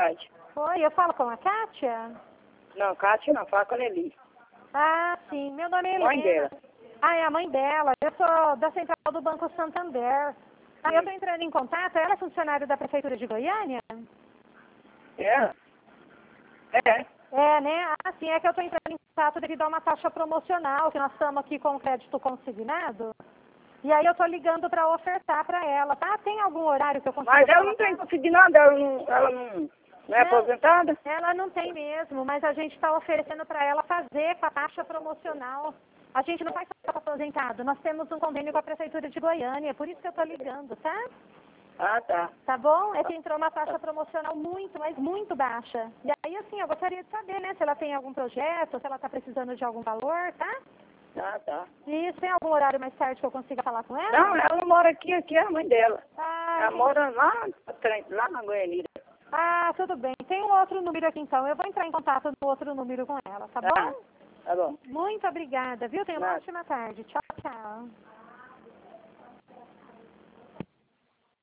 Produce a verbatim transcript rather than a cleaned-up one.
tarde. Oi, eu falo com a Kátia? Não, Kátia não, fala com a Nelly. Ah, sim, meu nome é Helena. Mãe dela. Ah, é a mãe dela. Eu sou da central do Banco Santander. Ah, eu estou entrando em contato. Ela é funcionária da Prefeitura de Goiânia? É? É. É, né? Ah, sim, é que eu estou entrando em contato devido a uma taxa promocional, que nós estamos aqui com crédito consignado. E aí eu estou ligando para ofertar para ela, tá? Tem algum horário que eu consiga... Mas ela não tem conseguido nada, ela não, ela não, não é Não, aposentada? ela não tem mesmo, mas a gente está oferecendo para ela fazer com a taxa promocional. A gente não faz só para aposentado, nós temos um convênio com a Prefeitura de Goiânia, por isso que eu estou ligando, tá? Ah, tá. Tá bom? É que entrou uma taxa promocional muito, mas muito baixa. E aí, assim, eu gostaria de saber, né, se ela tem algum projeto, se ela está precisando de algum valor, tá? Ah, tá. E tem algum horário mais tarde que eu consiga falar com ela? Não, ela não mora aqui, aqui é a mãe dela. Ah, Ela tem- mora lá na frente, lá na Goianira. ah, tudo bem. Tem um outro número aqui, então. Eu vou entrar em contato no outro número com ela, tá Ah, bom? tá bom. Muito obrigada, viu? Tenha uma Nada. ótima tarde. Tchau, tchau.